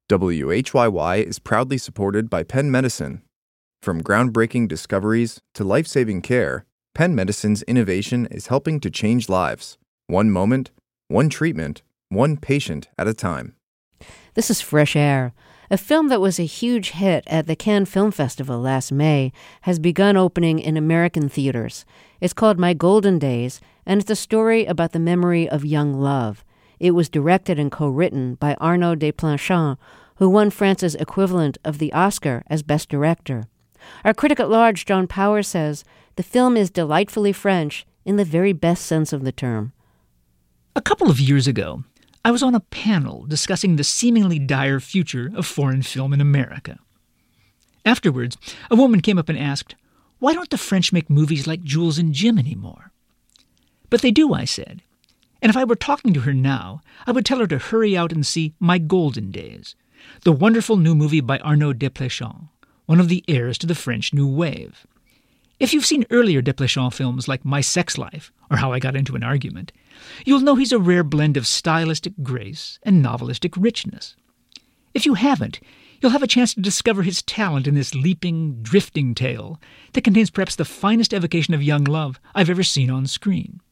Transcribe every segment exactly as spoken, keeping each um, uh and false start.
W H Y Y is proudly supported by Penn Medicine. From groundbreaking discoveries to life-saving care, Penn Medicine's innovation is helping to change lives, one moment, one treatment, one patient at a time. This is Fresh Air. A film that was a huge hit at the Cannes Film Festival last May has begun opening in American theaters. It's called My Golden Days, and it's a story about the memory of young love. It was directed and co-written by Arnaud Desplechin, who won France's equivalent of the Oscar as Best Director. Our critic at large, John Power, says the film is delightfully French in the very best sense of the term. A couple of years ago, I was on a panel discussing the seemingly dire future of foreign film in America. Afterwards, a woman came up and asked, "Why don't the French make movies like Jules and Jim anymore?" "But they do," I said. And if I were talking to her now, I would tell her to hurry out and see My Golden Days, the wonderful new movie by Arnaud Desplechin, one of the heirs to the French New Wave. If you've seen earlier Desplechin films like My Sex Life or How I Got Into an Argument, you'll know he's a rare blend of stylistic grace and novelistic richness. If you haven't, you'll have a chance to discover his talent in this leaping, drifting tale that contains perhaps the finest evocation of young love I've ever seen on screen.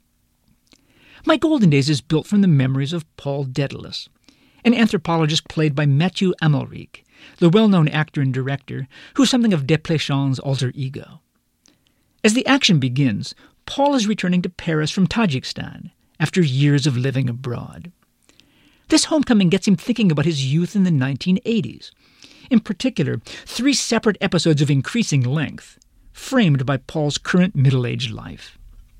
My Golden Days is built from the memories of Paul Dedalus, an anthropologist played by Mathieu Amalric, the well-known actor and director who's something of Desplechin's alter ego. As the action begins, Paul is returning to Paris from Tajikistan after years of living abroad. This homecoming gets him thinking about his youth in the nineteen eighties, in particular, three separate episodes of increasing length, framed by Paul's current middle-aged life.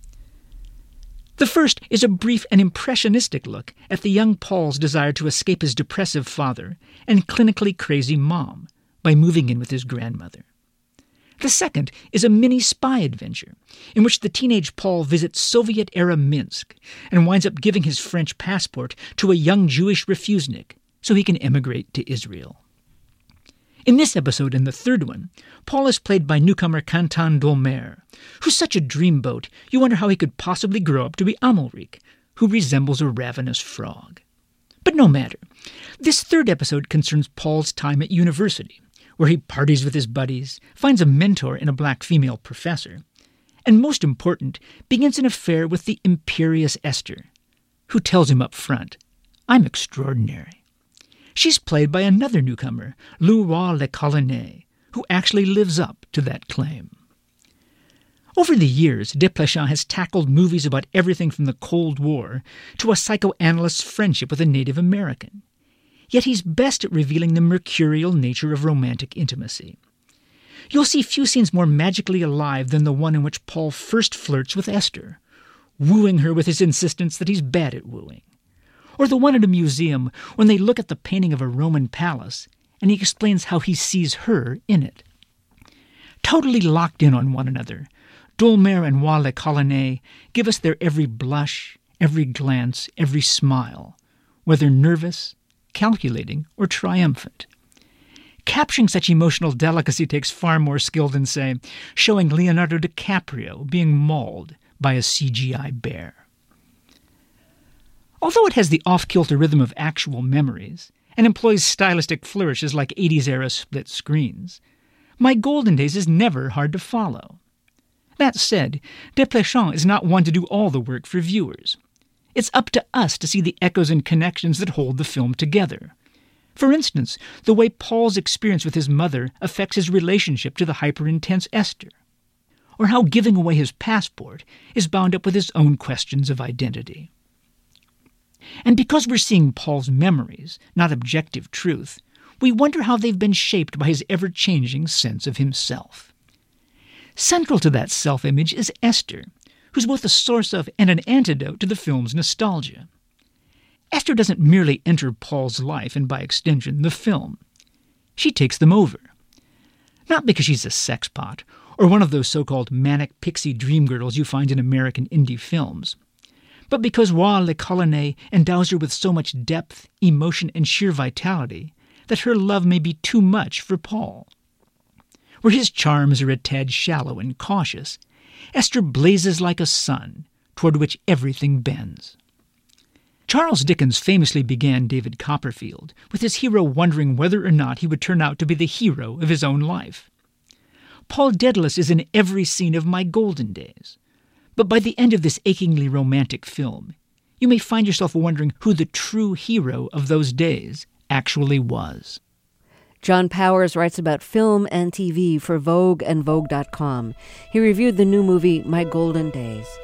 The first is a brief and impressionistic look at the young Paul's desire to escape his depressive father and clinically crazy mom by moving in with his grandmother. The second is a mini spy adventure in which the teenage Paul visits Soviet-era Minsk and winds up giving his French passport to a young Jewish refusenik so he can emigrate to Israel. In this episode and the third one, Paul is played by newcomer Quentin Dolmer, who's such a dreamboat you wonder how he could possibly grow up to be Amalric, who resembles a ravenous frog. But no matter. This third episode concerns Paul's time at university, where he parties with his buddies, finds a mentor in a black female professor, and most important, begins an affair with the imperious Esther, who tells him up front, "I'm extraordinary." She's played by another newcomer, Lou Roy Le Colonnet, who actually lives up to that claim. Over the years, Desplechin has tackled movies about everything from the Cold War to a psychoanalyst's friendship with a Native American. Yet he's best at revealing the mercurial nature of romantic intimacy. You'll see few scenes more magically alive than the one in which Paul first flirts with Esther, wooing her with his insistence that he's bad at wooing. Or the one at a museum when they look at the painting of a Roman palace and he explains how he sees her in it. Totally locked in on one another, Dolmer and Roy Le Colonnet give us their every blush, every glance, every smile, whether nervous, calculating, or triumphant. Capturing such emotional delicacy takes far more skill than, say, showing Leonardo DiCaprio being mauled by a C G I bear. Although it has the off-kilter rhythm of actual memories and employs stylistic flourishes like eighties-era split screens, My Golden Days is never hard to follow. That said, Desplechin is not one to do all the work for viewers. It's up to us to see the echoes and connections that hold the film together. For instance, the way Paul's experience with his mother affects his relationship to the hyper-intense Esther, or how giving away his passport is bound up with his own questions of identity. And because we're seeing Paul's memories, not objective truth, we wonder how they've been shaped by his ever-changing sense of himself. Central to that self-image is Esther, who's both a source of and an antidote to the film's nostalgia. Esther doesn't merely enter Paul's life and, by extension, the film. She takes them over. Not because she's a sexpot, or one of those so-called manic pixie dream girls you find in American indie films, but because Roy Le Colonnet endows her with so much depth, emotion, and sheer vitality that her love may be too much for Paul. Where his charms are a tad shallow and cautious, Esther blazes like a sun, toward which everything bends. Charles Dickens famously began David Copperfield with his hero wondering whether or not he would turn out to be the hero of his own life. Paul Dedalus is in every scene of My Golden Days. But by the end of this achingly romantic film, you may find yourself wondering who the true hero of those days actually was. John Powers writes about film and T V for Vogue and Vogue dot com. He reviewed the new movie My Golden Days.